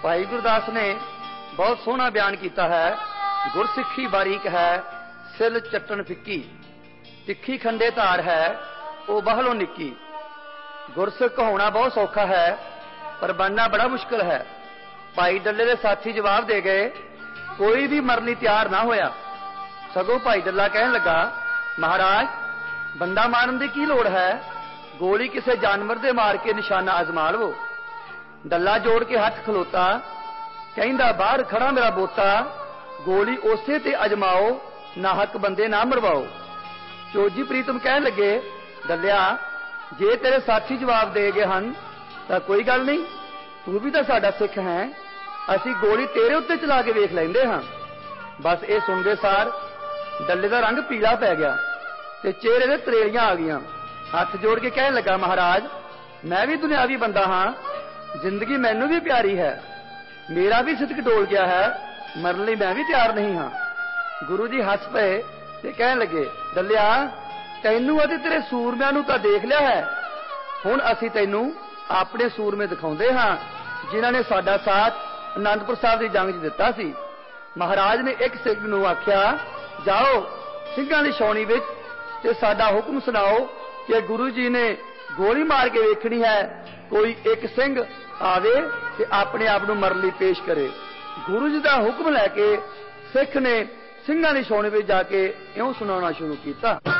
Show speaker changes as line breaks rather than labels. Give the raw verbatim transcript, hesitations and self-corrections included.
भाई गुरदास ने बहुत सोहना बयान किया है। गुरसिक्खी बारीक है, सिल चट्टन फिक्की, तिखी खंडे धार है, वो बहलों निक्की। गुरसिख होना बहुत सौखा है, पर बनना बड़ा मुश्किल है। भाई डल्ले के साथी जवाब दे गए, कोई भी मरने तैयार ना होया। सगों भाई डल्ला कहन लगा, महाराज बंदा मारन की की लोड़ है, गोली किसी जानवर दे मार के निशाना आजमा लवो। डल्ला जोड़ के हथ खलोता, कहंदा बाहर खड़ा मेरा बोता, गोली उसे ते अजमाओ, नाहक बंदे ना मरवाओ। चोजी प्रीतम कहन लगे, डल्लिया जे तेरे साथी जवाब दे गए हैं तो कोई गल नहीं, तू भी तो साडा सिख है, असी गोली तेरे उत्ते चला के वेख लेंदे हां। बस ये सुनते सार डल्ले का रंग पीला पै गया ते चेहरे दे तरेलियां आ गईयां। हाथ जोड़ के कहन लगा, महाराज मैं भी दुनियावी बंदा हाँ, जिंदगी मैनू भी प्यारी है, मेरा भी सिदक डोल गया है, मरन लई मैं भी तैयार नहीं हाँ। गुरु जी हस पे ते कहन लगे, डल्लिया तैनू अते तेरे सूरमिਆਂ ਨੂੰ ਤਾਂ देख लिया है, हुण असी तैनू अपने सूरमे दिखाउंदे हां जिन्हां ने साडा साथ आनंदपुर साहब की जंग च दिता सी। महाराज ने एक सिख नूं आख्या, जाओ सिंघां दी छाउणी विच ते साडा हुक्म सुनाओ कि गुरु जी ने गोली मार के वेखनी है, कोई एक सिंह आवे ते अपने आप नूं मरन लई पेश करे। गुरु जी का हुक्म लैके सिख ने सिंघां दी छाउणी विच जाके इउं सुनाउणा शुरू कीता।